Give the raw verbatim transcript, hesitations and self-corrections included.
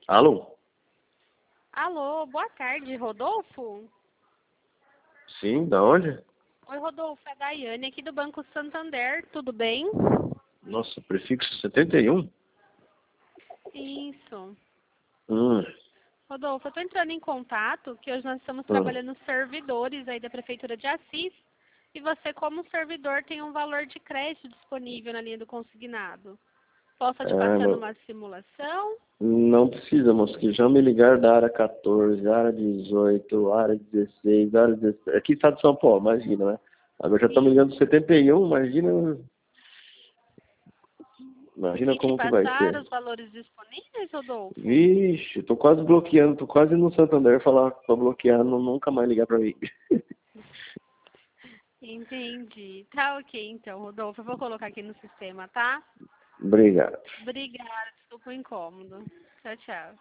Alô? Alô, boa tarde, Rodolfo? Sim, da onde? Oi, Rodolfo, é a Daiane aqui do Banco Santander, tudo bem? Nossa, prefixo setenta e um? Isso. Hum, Rodolfo, eu estou entrando em contato, que hoje nós estamos hum. trabalhando nos servidores aí da Prefeitura de Assis, e você, como servidor, tem um valor de crédito disponível na linha do consignado. Posso estar te É, passando mas uma simulação? não precisa, moço, que já me ligaram da área quatorze, área dezoito, área dezesseis, área dezessete. Aqui está de São Paulo, imagina, né? Agora já estão me Sim. ligando do setenta e um, imagina. Imagina E te como que vai passaram ser. os valores disponíveis, Rodolfo? Vixe, tô quase bloqueando, tô quase no Santander falar pra bloquear, não, nunca mais ligar pra mim. Entendi. Tá ok, então, Rodolfo. Eu vou colocar aqui no sistema, tá? Obrigado. Obrigada, desculpa o incômodo. Tchau, tchau.